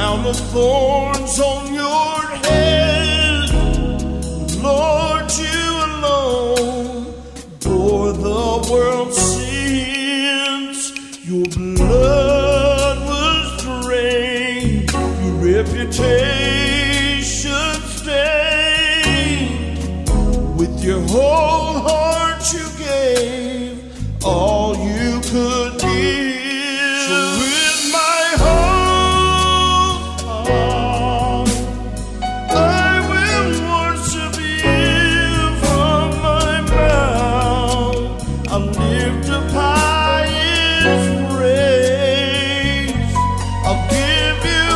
crown of thorns on your head. Lord, you alone bore the world's sins. Your blood was drained, your reputation stained. With your whole heart you gave all you could give. So with my whole heart I will worship you from my mouth. I'll lift up highest praise. I'll give you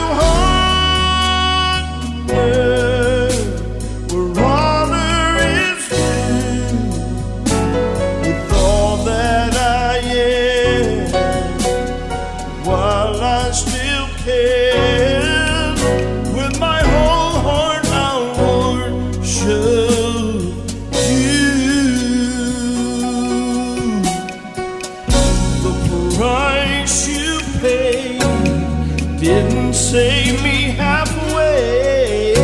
honor where honor is due. With all that I am, while I still can, with my whole heart I'll worship you. The price you paid didn't save me halfway,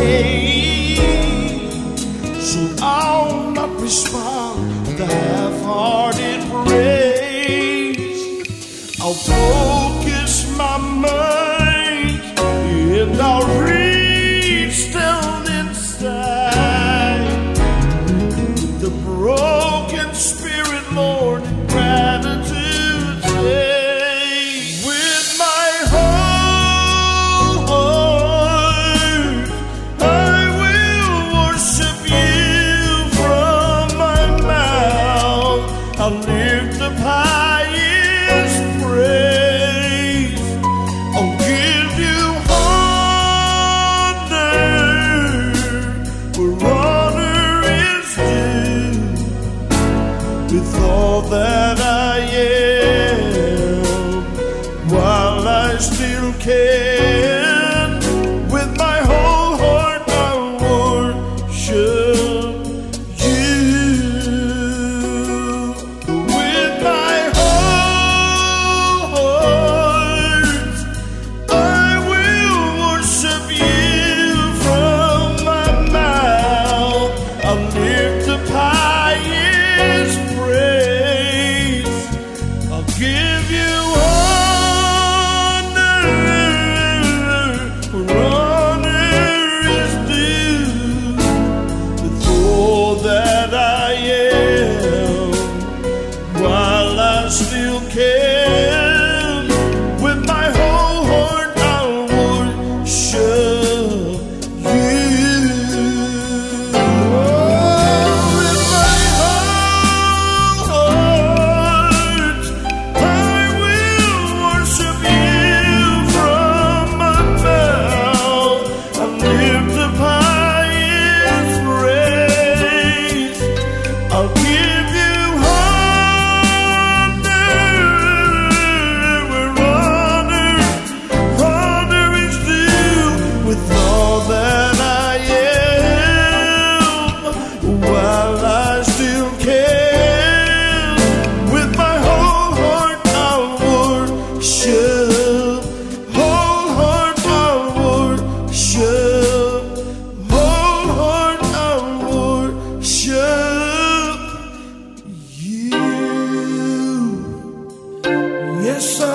so I'll not respond with a half-hearted praise. I'll focus my mind and I'll reach down inside the broken spirit, Lord, in gratitude say, with my whole heart I will worship you from my mouth. I'll lift up highest praise. I'll give you honor where honor is due. With all that I am, while I still can, with my whole heart I'll worship you. With my whole heart I will worship you from my mouth. I'll lift up highest praise. I'll give you honor where honor is due. With all that I am, while I still can, with my whole heart I'll worship you. With my whole heart I will worship you from my mouth. I lift up highest praise. I'll give you honor where honor is due. With all that I am, while I still can, with my whole heart I'll worship. Whole heart I'll worship. Whole heart I'll worship you. Yes, I